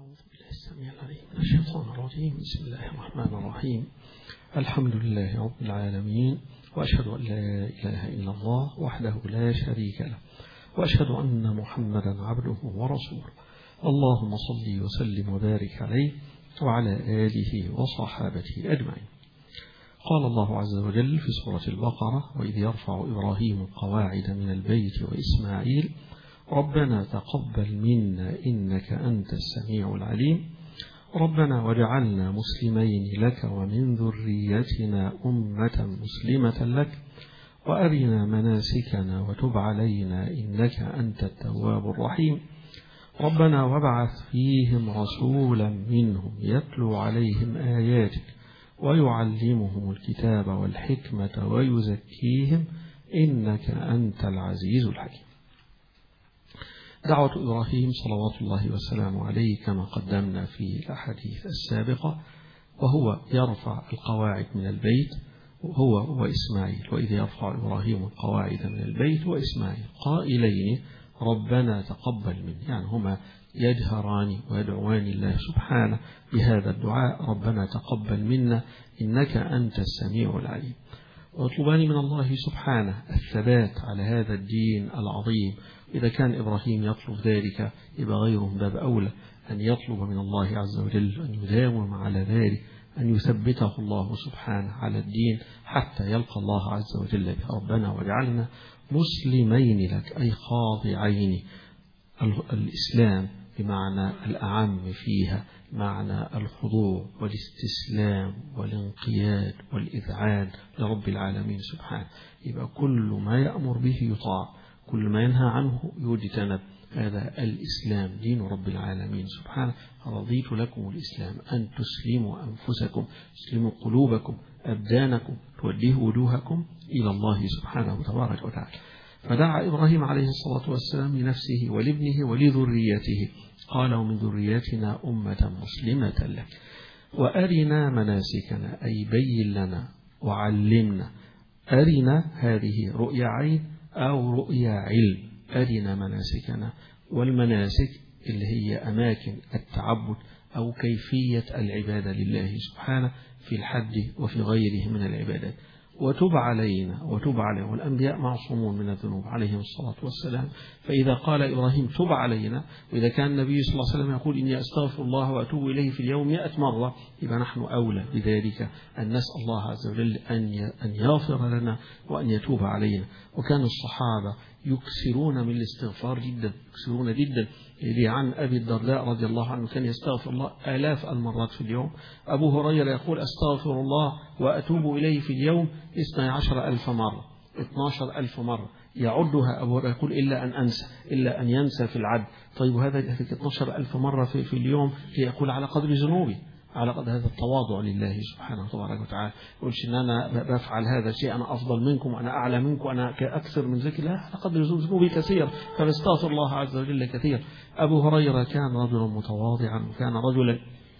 أعوذ بالله السميع العليم من الشيطان الرجيم. بسم الله الرحمن الرحيم. الحمد لله رب العالمين، وأشهد أن لا إله إلا الله وحده لا شريك له، وأشهد أن محمدا عبده ورسوله. اللهم صل وسلم وبارك عليه وعلى آله وصحابته أجمعين. قال الله عز وجل في سورة البقرة: وإذ يرفع إبراهيم القواعد من البيت وإسماعيل ربنا تقبل منا إنك أنت السميع العليم ربنا واجعلنا مسلمين لك ومن ذريتنا أمة مسلمة لك وأرنا مناسكنا وتب علينا إنك أنت التواب الرحيم ربنا وابعث فيهم رسولا منهم يتلو عليهم آياتك ويعلمهم الكتاب والحكمة ويزكيهم إنك أنت العزيز الحكيم. دعوة إبراهيم صلوات الله وسلامه عليه كما قدمنا في الأحاديث السابقة، وهو يرفع القواعد من البيت هو وإسماعيل. وإذ يرفع إبراهيم القواعد من البيت وإسماعيل قائلين ربنا تقبل منا، يعني هما يجهران ويدعوان الله سبحانه بهذا الدعاء: ربنا تقبل منا إنك أنت السميع العليم. ويطلبان من الله سبحانه الثبات على هذا الدين العظيم. إذا كان إبراهيم يطلب ذلك يبقى غيره من باب أولى أن يطلب من الله عز وجل أن يداوم على ذلك، أن يثبته الله سبحانه على الدين حتى يلقى الله عز وجل به. ربنا واجعلنا مسلمين لك، أي خاضعين. الإسلام بمعنى الأعم فيها معنى الخضوع والاستسلام والانقياد والإذعان لرب العالمين سبحانه. يبقى كل ما يأمر به يطاع، كل ما ينهى عنه يجتنب. هذا الإسلام دين رب العالمين سبحانه. رضيت لكم الإسلام أن تسلموا أنفسكم، تسلموا قلوبكم، أبدانكم، توجهوا وجوهكم إلى الله سبحانه تبارك وتعالى. فدعا إبراهيم عليه الصلاة والسلام لنفسه ولابنه ولذريته، قال: ومن ذريتنا أمة مسلمة لك وأرنا مناسكنا، أي بين لنا وعلمنا. أرنا هذه رؤيا عين أو رؤيا علم. أرنا مناسكنا، والمناسك اللي هي أماكن التعبد أو كيفية العبادة لله سبحانه في الحج وفي غيره من العبادات. وتب علينا، وتب علينا، والأنبياء معصومون من الذنوب عليهم الصلاة والسلام. فإذا قال إبراهيم تب علينا، وإذا كان النبي صلى الله عليه وسلم يقول إني أستغفر الله وأتوب إليه في اليوم 100 مرة، يبقى نحن أولى بذلك أن نسأل الله عز وجل أن يغفر لنا وأن يتوب علينا. وكان الصحابة يكثرون من الاستغفار جدا، يكثرون جدا. عن أبي الدرداء رضي الله عنه كان يستغفر الله آلاف المرات في اليوم. أبو هريرة يقول أستغفر الله وأتوب إليه في اليوم 12,000 مرة، 12,000 مرة يعدها أبو هريرة، يقول إلا أن أنسى، إلا أن ينسى في العد. طيب وهذا 12,000 مرة في اليوم يقول على قدر ذنوبي، على قدر هذا التواضع لله سبحانه تبارك وتعالى. يقولش إن أنا بفعل هذا الشيء أنا أفضل منكم وأنا أعلى منكم وأنا أكثر من ذلك، لا، على قدر ذنوبي كثير، فبستغفر الله عز وجل كثير. أبو هريرة كان رجلا متواضعا، وكان رجلا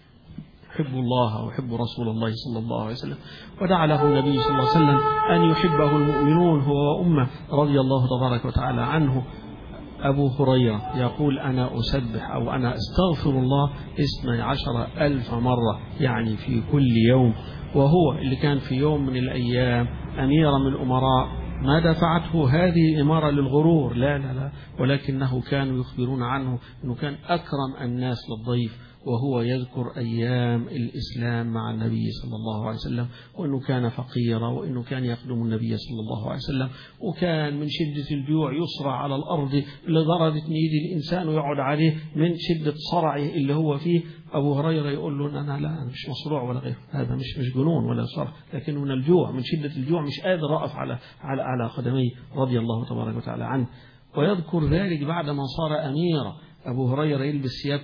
يحب الله ويحب رسول الله صلى الله عليه وسلم، ودعا له النبي صلى الله عليه وسلم أن يحبه المؤمنون هو وأمه رضي الله تبارك وتعالى عنه. أبو هريرة يقول أنا أسبح أو أنا أستغفر الله 12,000 مرة، يعني في كل يوم. وهو اللي كان في يوم من الأيام أميرا من الأمراء، ما دفعته هذه الإمارة للغرور، لا لا لا، ولكنه كانوا يخبرون عنه أنه كان أكرم الناس للضيف، وهو يذكر أيام الإسلام مع النبي صلى الله عليه وسلم، وأنه كان فقيرا، وأنه كان يخدم النبي صلى الله عليه وسلم، وكان من شدة الجوع يصرع على الأرض لدرجة أن يجي الإنسان ويقعد عليه من شدة صرعه اللي هو فيه. أبو هريرة يقول له أنا لا، أنا مش مصروع ولا غيره، هذا مش جنون ولا صرع، لكن من الجوع، من شدة الجوع مش قادر أقف على قدميه رضي الله تبارك وتعالى عنه. ويذكر ذلك بعدما صار أميرا. أبو هريرة يلبس ثياب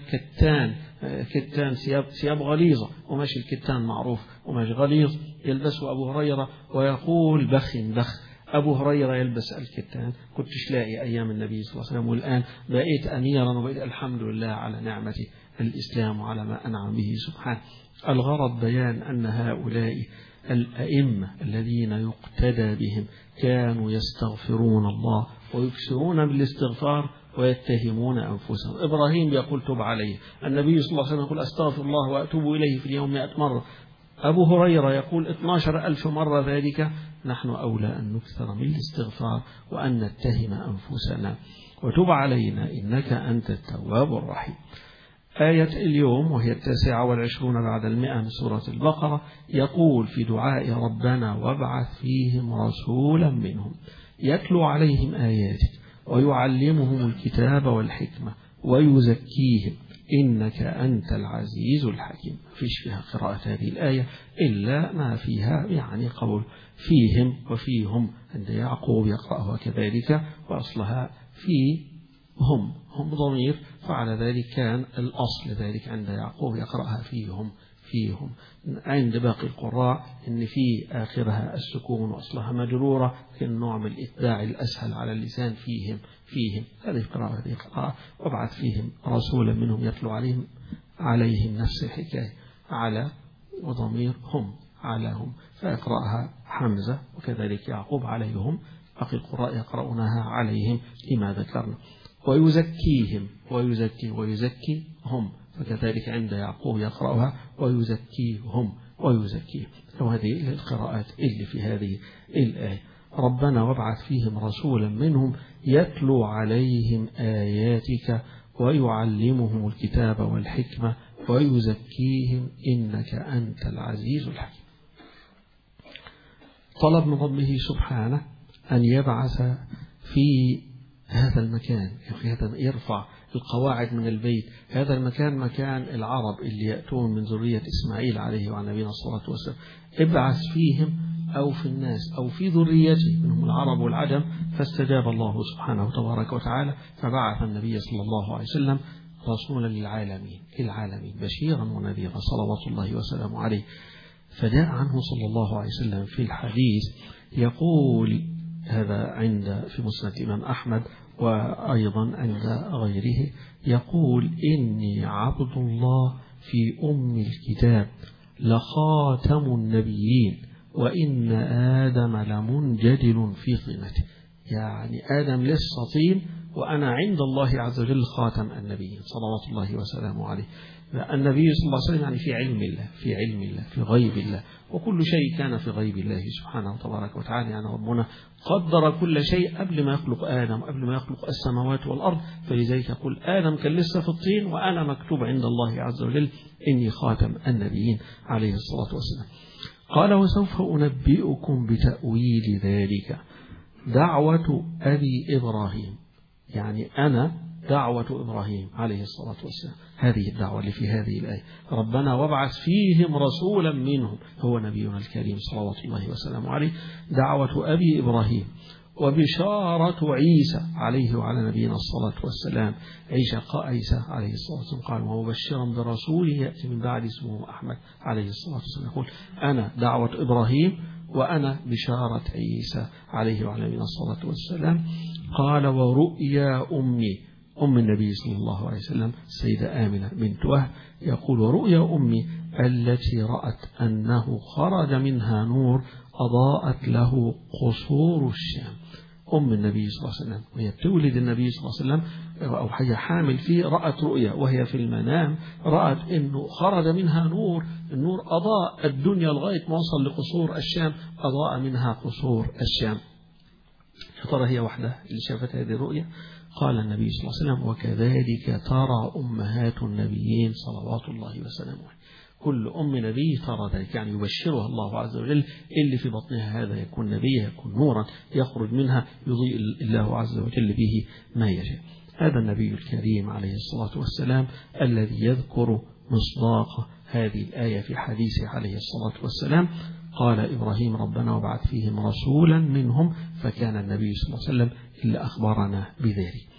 كتان، ثياب غليظة، وماشي الكتان معروف وماشي غليظ، يلبسه أبو هريرة ويقول بخ. أبو هريرة يلبس الكتان، كنتش لاقي أيام النبي صلى الله عليه وسلم، والآن بقيت أميرا وبقيت الحمد لله على نعمة الإسلام وعلى ما أنعم به سبحانه. الغرض بيان أن هؤلاء الأئمة الذين يقتدى بهم كانوا يستغفرون الله ويكثرون بالاستغفار ويتهمون أنفسهم. إبراهيم يقول تب عليه، النبي صلى الله عليه وسلم يقول أستغفر الله وأتوب إليه في اليوم 100 مرة، أبو هريرة يقول 12,000 مرة ذلك. نحن أولى أن نكثر من الاستغفار وأن نتهم أنفسنا. وتب علينا إنك أنت التواب الرحيم. آية اليوم وهي 29 بعد 100 من سورة البقرة، يقول في دعاء ربنا وابعث فيهم رسولا منهم يتلو عليهم آياتك ويعلمهم الكتاب والحكمة ويزكيهم إنك أنت العزيز الحكيم. فيش فيها قراءة هذه الآية إلا ما فيها يعني قول فيهم وفيهم، عند يعقوب يقرأها كذلك، وأصلها هم ضمير، فعلى ذلك كان الأصل ذلك عند يعقوب يقرأها فيهم. عند باقي القراء إن في آخرها السكون وأصلها مجرورة، كان نوع من الإتباع الأسهل على اللسان. فيهم هذه قراءة وابعث فيهم رسولا منهم يتلو عليهم نفس الحكاية، على وضمير هم على هم، فيقرأها حمزة وكذلك يعقوب عليهم، باقي القراء يقرؤونها عليهم كما ذكرنا. ويزكيهم ويزكي هم، فكذلك عند يعقوب يقرأها ويزكيهم. وهذه القراءات اللي في هذه الآية. ربنا وابعث فيهم رسولا منهم يتلو عليهم آياتك ويعلمهم الكتاب والحكمة ويزكيهم إنك أنت العزيز الحكيم. طلب من ربه سبحانه أن يبعث في هذا المكان، يرفع القواعد من البيت. هذا المكان مكان العرب اللي يأتون من ذرية إسماعيل عليه وعلى نبينا الصلاة والسلام. ابعث فيهم أو في الناس أو في ذريته منهم العرب والعجم. فاستجاب الله سبحانه تبارك وتعالى فبعث النبي صلى الله عليه وسلم رسولا للعالمين بشيرا ونذيرا صلوات الله وسلامه عليه. فجاء عنه صلى الله عليه وسلم في الحديث يقول، هذا في مسند الإمام أحمد وأيضا عند غيره، يقول إني عبد الله في أم الكتاب لخاتم النبيين وإن آدم لمنجدل في طينته. يعني آدم لسه طين وأنا عند الله عز وجل خاتم النبيين صلوات الله وسلامه عليه. النبي صلى الله عليه وسلم يعني في علم الله في غيب الله، وكل شيء كان في غيب الله سبحانه وتبارك وتعالى. يعني ربنا قدر كل شيء قبل ما يخلق آدم، قبل ما يخلق السماوات والأرض. فلذلك يقول آدم كان لسه في الطين وأنا مكتوب عند الله عز وجل إني خاتم النبيين عليه الصلاة والسلام. قال وسوف أنبئكم بتأويل ذلك. دعوة أبي إبراهيم، يعني أنا دعوة إبراهيم عليه الصلاة والسلام، هذه الدعوة اللي في هذه الآية. ربنا وابعث فيهم رسولا منهم، هو نبينا الكريم صلوات الله وسلامه عليه. دعوة أبي إبراهيم وبشارة عيسى عليه وعلى نبينا الصلاة والسلام. عيسى عليه الصلاة والسلام قال ومبشرا برسول يأتي من بعد اسمه أحمد عليه الصلاة والسلام. يقول أنا دعوة إبراهيم وأنا بشارة عيسى عليه وعلى نبينا الصلاة والسلام. قال ورؤيا أم النبي صلى الله عليه وسلم السيدة آمنة بنت وهب، يقول ورؤيا أمي التي رأت أنه خرج منها نور أضاءت له قصور الشام. أم النبي صلى الله عليه وسلم وهي تولد النبي صلى الله عليه وسلم أو هي حامل فيه، رأت رؤيا وهي في المنام، رأت أنه خرج منها نور، النور أضاء الدنيا لغاية ما وصل لقصور الشام، أضاء منها قصور الشام. ترى هي وحدها اللي شافت هذه الرؤيا؟ قال النبي صلى الله عليه وسلم وكذلك ترى أمهات النبيين صلوات الله وسلامه. كل أم نبي ترى ذلك، يعني يبشرها الله عز وجل اللي في بطنها هذا يكون نبيا، يكون نورا يخرج منها يضيء الله عز وجل به ما يشاء. هذا النبي الكريم عليه الصلاة والسلام الذي يذكر مصداق هذه الآية في حديثه عليه الصلاة والسلام. قال إبراهيم ربنا وابعث فيهم رسولا منهم، فكان النبي صلى الله عليه وسلم إلا أخبرنا بذلك.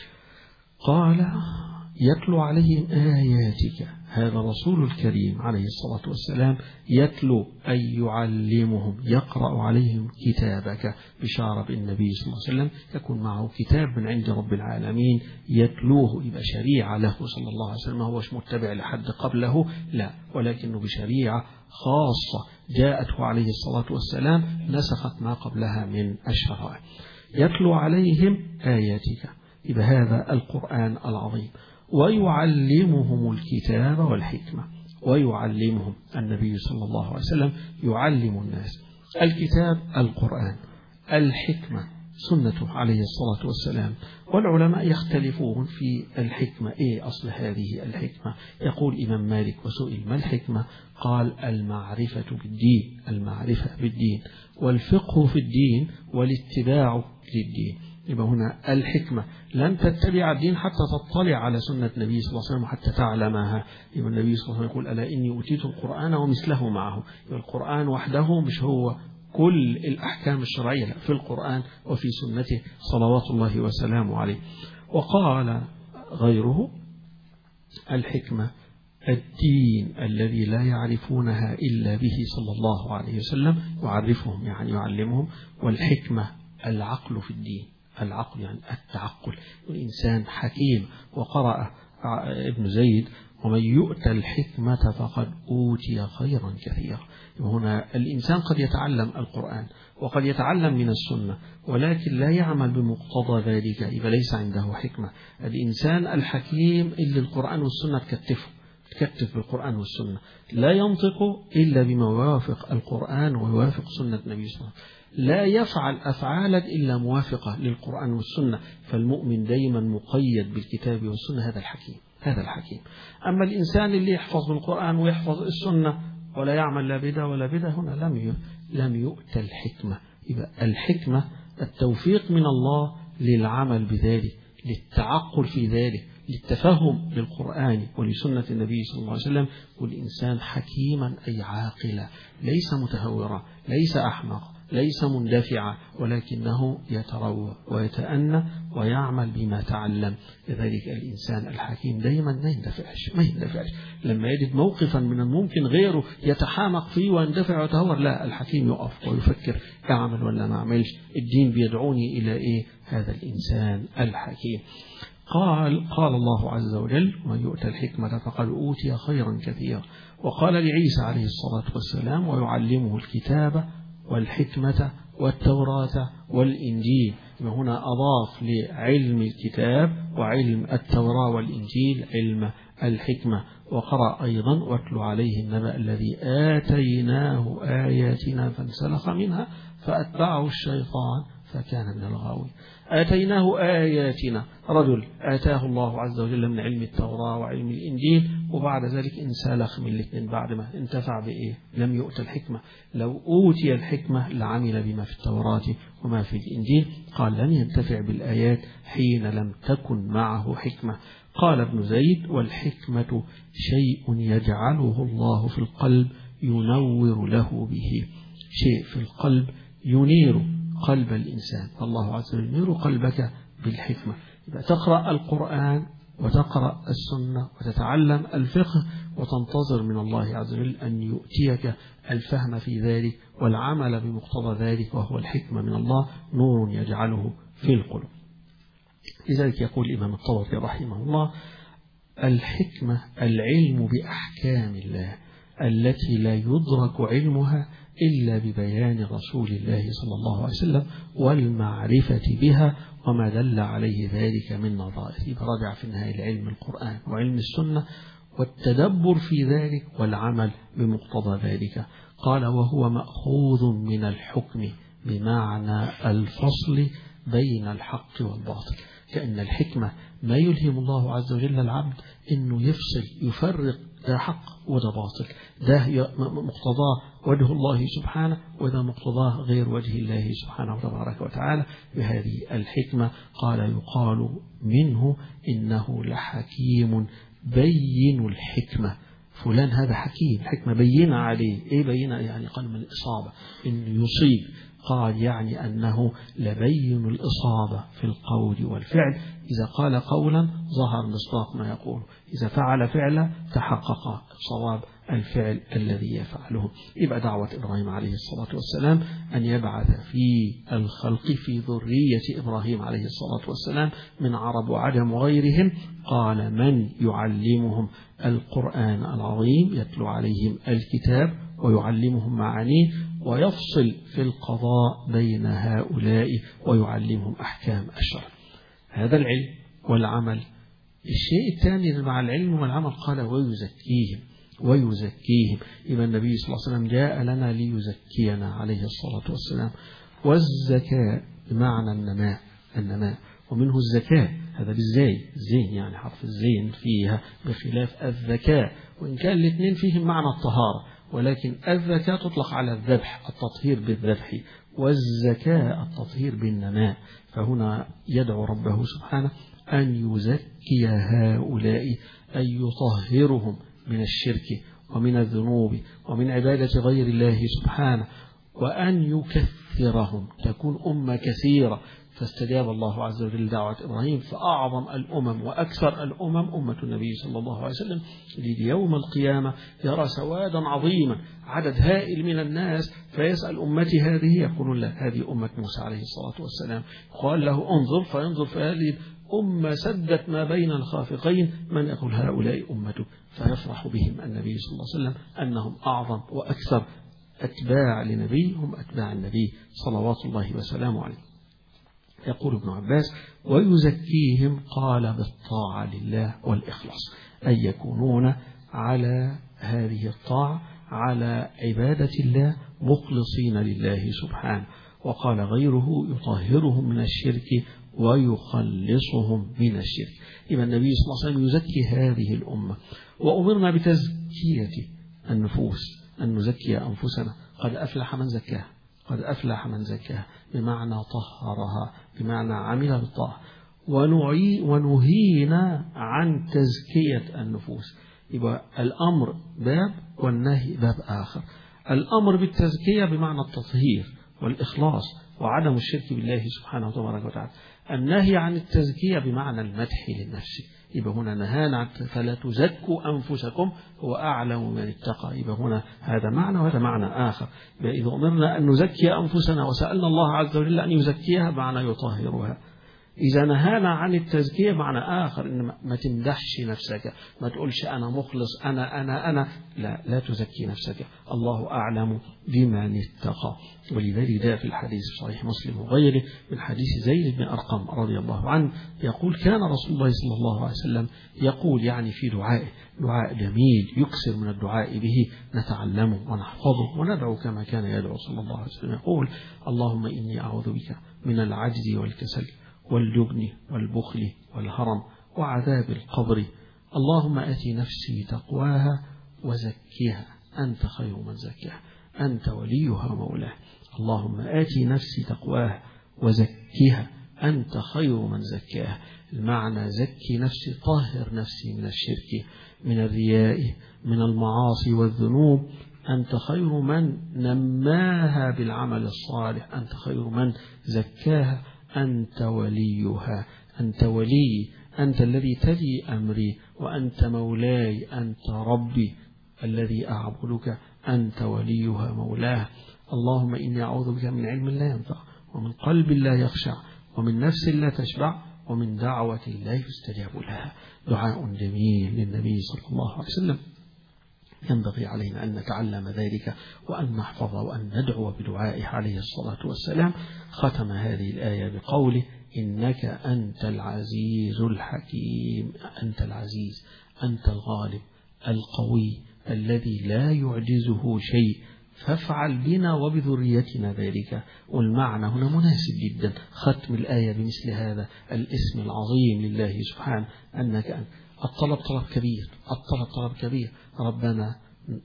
قال يتلو عليهم آياتك، هذا الرسول الكريم عليه الصلاة والسلام يتلو أي يعلمهم، يقرأ عليهم كتابك، بشارة بالنبي صلى الله عليه وسلم يكون معه كتاب من عند رب العالمين يتلوه، يبقى شريعة له صلى الله عليه وسلم، ما هوش متبع لحد قبله لا، ولكنه بشريعة خاصة جاءته عليه الصلاة والسلام نسخت ما قبلها من الشرائع. يتلو عليهم آياتك، يبقى هذا القرآن العظيم، ويعلمهم الكتاب والحكمة. ويعلمهم النبي صلى الله عليه وسلم يعلم الناس الكتاب القرآن، الحكمة سنته عليه الصلاة والسلام. والعلماء يختلفون في الحكمة، إيه أصل هذه الحكمة؟ يقول إمام مالك وسئل ما الحكمة؟ قال المعرفة بالدين، المعرفة بالدين، والفقه في الدين، والاتباع للدين. يبقى هنا الحكمة لن تتبع الدين حتى تطلع على سنة النبي صلى الله عليه وسلم وحتى تعلمها. يبقى النبي صلى الله عليه وسلم يقول ألا إني أوتيت القرآن ومثله معه. يبقى القرآن وحده مش هو كل الأحكام الشرعية، لا، في القرآن وفي سنته صلوات الله وسلامه عليه. وقال غيره الحكمة الدين الذي لا يعرفونها إلا به صلى الله عليه وسلم، يعرفهم يعني يعلمهم. والحكمة العقل في الدين، العقل يعني التعقل، الإنسان حكيم. وقرأ ابن زيد ومن يؤتى الحكمة فقد أوتي خيرا كثيرا. هنا الإنسان قد يتعلم القرآن وقد يتعلم من السنة ولكن لا يعمل بمقتضى ذلك، إذا ليس عنده حكمة. الإنسان الحكيم اللي القرآن والسنة تكتف بالقرآن والسنة، لا ينطق إلا بما يوافق القرآن ويوافق سنة النبي صلى الله عليه وسلم، لا يفعل أفعالا إلا موافقة للقرآن والسنة. فالمؤمن دايما مقيد بالكتاب والسنة، هذا الحكيم، هذا الحكيم. أما الإنسان اللي يحفظ القرآن ويحفظ السنة ولا يعمل لا بدا ولا بدا، هنا لم يؤت الحكمة. يبقى الحكمة التوفيق من الله للعمل بذلك، للتعقل في ذلك، للتفهم للقرآن ولسنة النبي صلى الله عليه وسلم. والإنسان حكيما أي عاقلا، ليس متهورا، ليس أحمق، ليس مندفعا، ولكنه يتروى ويتأنى ويعمل بما تعلم. لذلك الإنسان الحكيم دائما ما يندفعش لما يجد موقفا من الممكن غيره يتحامق فيه ويندفع ويتهور، لا، الحكيم يقف ويفكر أعمل ولا ما أعملش، الدين بيدعوني إلى إيه. هذا الإنسان الحكيم. قال الله عز وجل ومن يؤتى الحكمة فقد أوتي خيرا كثيرا. وقال لعيسى عليه الصلاة والسلام ويعلمه الكتاب والحكمة والتوراة والإنجيل. هنا أضاف لعلم الكتاب وعلم التوراة والإنجيل علم الحكمة. وقرأ أيضا واتل عليه النبأ الذي آتيناه آياتنا فانسلخ منها فأتبعه الشيطان فكان من الغاوين. آتيناه آياتنا، رجل آتاه الله عز وجل من علم التوراة وعلم الإنجيل، وبعد ذلك انسلخ من الاثنين بعد ما انتفع بإيه؟ لم يؤت الحكمة. لو أوتي الحكمة لعمل بما في التوراة وما في الإنجيل. قال لن ينتفع بالآيات حين لم تكن معه حكمة. قال ابن زيد والحكمة شيء يجعله الله في القلب ينور له به، شيء في القلب ينير قلب الإنسان، الله عز وجل ينير قلبك بالحكمة. يبقى تقرأ القرآن وتقرأ السنة وتتعلم الفقه وتنتظر من الله عز وجل أن يؤتيك الفهم في ذلك والعمل بمقتضى ذلك، وهو الحكمة من الله، نور يجعله في القلوب. لذلك يقول الإمام الطبري رحمه الله الحكمة العلم بأحكام الله التي لا يدرك علمها إلا ببيان رسول الله صلى الله عليه وسلم والمعرفة بها وما دل عليه ذلك من نظائر. يبقى رجع في النهاية العلم القرآن وعلم السنة والتدبر في ذلك والعمل بمقتضى ذلك. قال وهو مأخوذ من الحكم بمعنى الفصل بين الحق والباطل، كأن الحكمة ما يلهم الله عز وجل العبد أنه يفصل يفرق ده حق وده باطل، ده مقتضاه وجه الله سبحانه وده مقتضاه غير وجه الله سبحانه وتبارك وتعالى بهذه الحكمة. قال يقال منه إنه لحكيم بين الحكمة، فلان هذا حكيم، حكمة بينة عليه. إيه بينة؟ يعني قال من الإصابة إنه يصيب. قال يعني أنه لبين الإصابة في القول والفعل، إذا قال قولا ظهر مصداق ما يقول، إذا فعل فعلا تحقق صواب الفعل الذي يفعله. يبقى دعوة إبراهيم عليه الصلاة والسلام أن يبعث في الخلق في ذرية إبراهيم عليه الصلاة والسلام من عرب وعجم وغيرهم. قال من يعلمهم القرآن العظيم، يتلو عليهم الكتاب ويعلمهم معانيه ويفصل في القضاء بين هؤلاء ويعلمهم أحكام الشرع. هذا العلم والعمل. الشيء الثاني مع العلم والعمل قال ويزكيهم. إذا النبي صلى الله عليه وسلم جاء لنا ليزكينا عليه الصلاة والسلام. والزكاة بمعنى النماء ومنه الزكاة، هذا بالزين يعني حرف الزين فيها، بخلاف الذكاء وإن كان الاثنين فيهم معنى الطهارة، ولكن الذكاء تطلق على الذبح، التطهير بالذبح، والزكاة التطهير بالنماء. فهنا يدعو ربه سبحانه أن يزكي هؤلاء، أن يطهرهم من الشرك ومن الذنوب ومن عبادة غير الله سبحانه، وأن يكثرهم، تكون أمة كثيرة. فاستجاب الله عز وجل دعوة إبراهيم، فأعظم الأمم وأكثر الأمم أمة النبي صلى الله عليه وسلم، ليوم القيامة يرى سوادا عظيما، عدد هائل من الناس، فيسأل أمتي هذه، يقولون لا هذه أمة موسى عليه الصلاة والسلام. قال له انظر، فينظر في هذه أمة سدت ما بين الخافقين، من يقول هؤلاء أمته، فيفرح بهم النبي صلى الله عليه وسلم أنهم أعظم وأكثر أتباع لنبي هم أتباع النبي صلوات الله وسلامه عليه. يقول ابن عباس ويزكيهم، قال بالطاعة لله والإخلاص، أن يكونون على هذه الطاعة، على عبادة الله مخلصين لله سبحانه. وقال غيره يطهرهم من الشرك ويخلصهم من الشرك. إذا النبي صلى الله عليه وسلم يزكي هذه الأمة. وأمرنا بتزكية النفوس، أن نزكي أنفسنا. قد أفلح من زكاها بمعنى طهرها، بمعنى عمل بالطاعة. ونهينا عن تزكية النفوس. يبقى الأمر باب والنهي باب آخر. الأمر بالتزكية بمعنى التطهير والإخلاص وعدم الشرك بالله سبحانه وتبارك وتعالى. النهي عن التزكية بمعنى المدح للنفس. يبقى هنا نهانا فلا تزكوا أنفسكم هو أعلم من اتقى. يبقى هنا هذا معنى وهذا معنى آخر. إذا أمرنا أن نزكي أنفسنا وسألنا الله عز وجل أن يزكيها معنى يطهرها. إذا نهانا عن التزكية معنى آخر، إن ما تمدحش نفسك، ما تقولش أنا مخلص، أنا لا تزكي نفسك، الله أعلم بمن اتقى. ولذلك جاء في الحديث صحيح مسلم وغيره من حديث زيد بن أرقم رضي الله عنه يقول كان رسول الله صلى الله عليه وسلم يقول، يعني في دعائه، دعاء جميل يكثر من الدعاء به، نتعلمه ونحفظه وندعو كما كان يدعو صلى الله عليه وسلم. يقول اللهم إني أعوذ بك من العجز والكسل والجبن والبخل والهرم وعذاب القبر. اللهم آتي نفسي تقواها وزكيها أنت خير من زكاها أنت وليها ومولاها. اللهم آتي نفسي تقواها وزكيها أنت خير من زكاها. المعنى زكي نفسي، طهر نفسي من الشرك، من الرياء، من المعاصي والذنوب. أنت خير من نماها بالعمل الصالح، أنت خير من زكاها، أنت وليها، أنت ولي، أنت الذي تلي أمري، وأنت مولاي، أنت ربي الذي أعبدك، أنت وليها مولاها. اللهم إني أعوذ بك من علم لا ينفع، ومن قلب لا يخشع، ومن نفس لا تشبع، ومن دعوة لا يستجاب لها. دعاء جميل للنبي صلى الله عليه وسلم، ينبغي علينا أن نتعلم ذلك وأن نحفظه وأن ندعو بدعائه عليه الصلاة والسلام. ختم هذه الآية بقوله إنك أنت العزيز الحكيم. أنت العزيز، أنت الغالب القوي الذي لا يعجزه شيء، فافعل بنا وبذريتنا ذلك. والمعنى هنا مناسب جدا، ختم الآية بمثل هذا الاسم العظيم لله سبحانه. أنك الطلب طلب كبير، الطلب طلب كبير. ربنا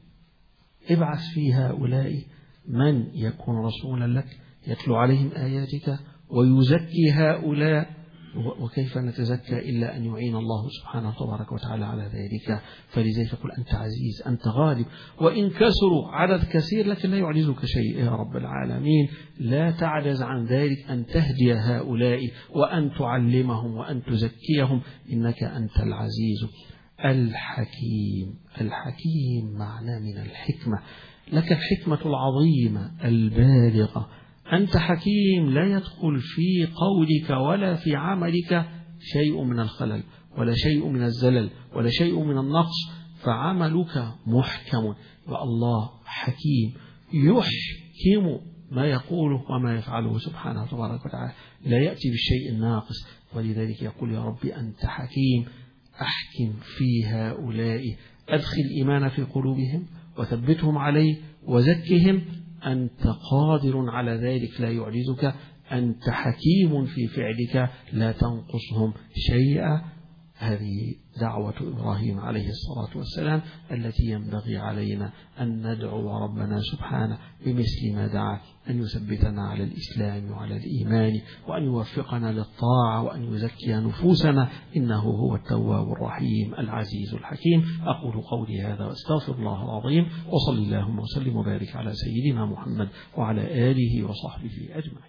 ابعث في هؤلاء من يكون رسولا لك يتلو عليهم آياتك ويزكي هؤلاء. وكيف نتزكى إلا أن يعين الله سبحانه تبارك وتعالى على ذلك. فلذلك يقول أنت عزيز، أنت غالب، وإن كسروا عدد كثير لكن لا يعجزك شيء يا رب العالمين. لا تعجز عن ذلك أن تهدي هؤلاء وأن تعلمهم وأن تزكيهم. إنك أنت العزيز الحكيم. الحكيم معناه من الحكمة، لك الحكمة العظيمة البالغة. أنت حكيم، لا يدخل في قولك ولا في عملك شيء من الخلل ولا شيء من الزلل ولا شيء من النقص، فعملك محكم. والله حكيم يحكم تحكيم ما يقوله وما يفعله سبحانه تبارك وتعالى، لا يأتي بالشيء الناقص. ولذلك يقول يا رب أنت حكيم، أحكم في هؤلاء، أدخل الإيمان في قلوبهم وثبتهم عليه وزكهم، أنت قادر على ذلك لا يعجزك، أنت حكيم في فعلك لا تنقصهم شيئا. هذه دعوة إبراهيم عليه الصلاة والسلام التي ينبغي علينا أن ندعو ربنا سبحانه بمثل ما دعا، أن يثبتنا على الإسلام وعلى الإيمان، وأن يوفقنا للطاعة، وأن يزكي نفوسنا، إنه هو التواب الرحيم العزيز الحكيم. أقول قولي هذا واستغفر الله العظيم، وصلى اللهم وسلم وبارك على سيدنا محمد وعلى آله وصحبه أجمعين.